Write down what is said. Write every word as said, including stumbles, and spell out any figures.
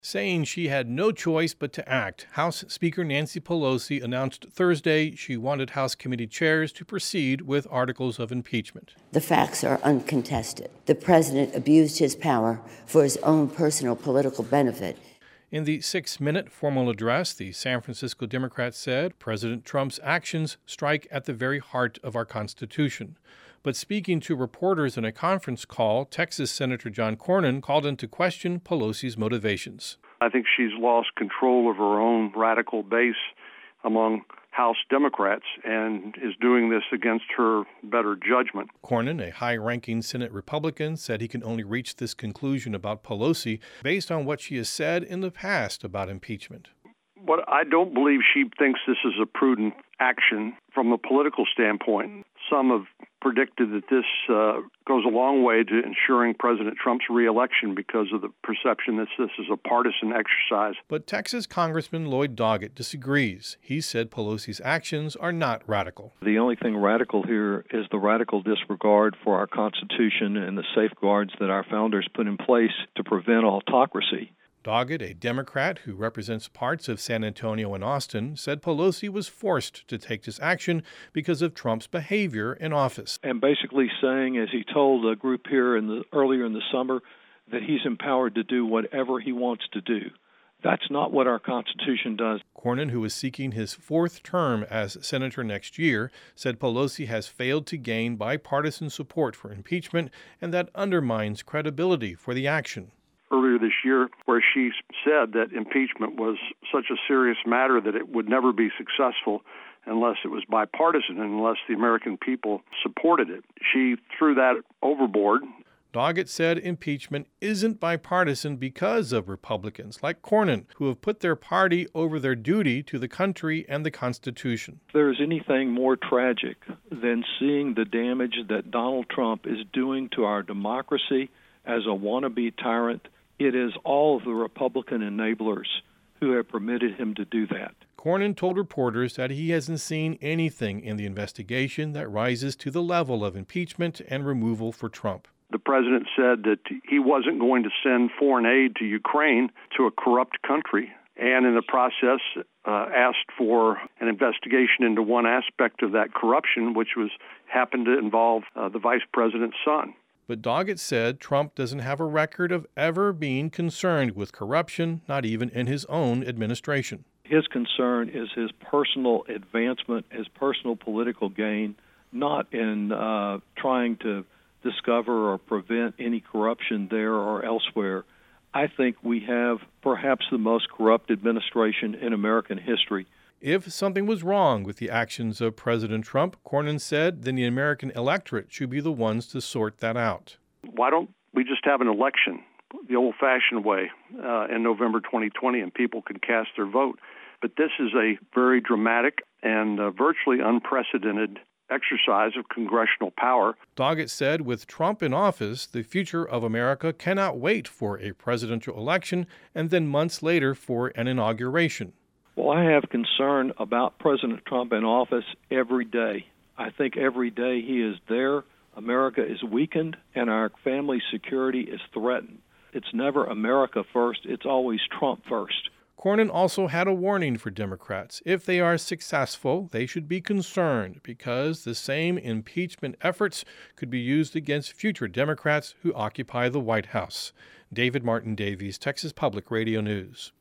Saying she had no choice but to act, House Speaker Nancy Pelosi announced Thursday she wanted House committee chairs to proceed with articles of impeachment. The facts are uncontested. The president abused his power for his own personal political benefit. In the six-minute formal address, the San Francisco Democrat said President Trump's actions strike at the very heart of our Constitution. But speaking to reporters in a conference call, Texas Senator John Cornyn called into question Pelosi's motivations. I think she's lost control of her own radical base among House Democrats and is doing this against her better judgment. Cornyn, a high-ranking Senate Republican, said he can only reach this conclusion about Pelosi based on what she has said in the past about impeachment. But I don't believe she thinks this is a prudent action from a political standpoint. Some have predicted that this uh, goes a long way to ensuring President Trump's reelection because of the perception that this is a partisan exercise. But Texas Congressman Lloyd Doggett disagrees. He said Pelosi's actions are not radical. The only thing radical here is the radical disregard for our Constitution and the safeguards that our founders put in place to prevent autocracy. Doggett, a Democrat who represents parts of San Antonio and Austin, said Pelosi was forced to take this action because of Trump's behavior in office. And basically saying, as he told a group here in the, earlier in the summer, that he's empowered to do whatever he wants to do. That's not what our Constitution does. Cornyn, who is seeking his fourth term as senator next year, said Pelosi has failed to gain bipartisan support for impeachment, and that undermines credibility for the action. Earlier this year, where she said that impeachment was such a serious matter that it would never be successful unless it was bipartisan and unless the American people supported it. She threw that overboard. Doggett said impeachment isn't bipartisan because of Republicans like Cornyn, who have put their party over their duty to the country and the Constitution. If there is anything more tragic than seeing the damage that Donald Trump is doing to our democracy as a wannabe tyrant, it is all of the Republican enablers who have permitted him to do that. Cornyn told reporters that he hasn't seen anything in the investigation that rises to the level of impeachment and removal for Trump. The president said that he wasn't going to send foreign aid to Ukraine, to a corrupt country, and in the process uh, asked for an investigation into one aspect of that corruption, which was happened to involve uh, the vice president's son. But Doggett said Trump doesn't have a record of ever being concerned with corruption, not even in his own administration. His concern is his personal advancement, his personal political gain, not in uh, trying to discover or prevent any corruption there or elsewhere. I think we have perhaps the most corrupt administration in American history. If something was wrong with the actions of President Trump, Cornyn said, then the American electorate should be the ones to sort that out. Why don't we just have an election the old-fashioned way uh, in November twenty twenty, and people could cast their vote? But this is a very dramatic and uh, virtually unprecedented exercise of congressional power. Doggett said with Trump in office, the future of America cannot wait for a presidential election and then months later for an inauguration. Well, I have concern about President Trump in office every day. I think every day he is there, America is weakened and our family security is threatened. It's never America first, it's always Trump first. Cornyn also had a warning for Democrats. If they are successful, they should be concerned because the same impeachment efforts could be used against future Democrats who occupy the White House. David Martin Davies, Texas Public Radio News.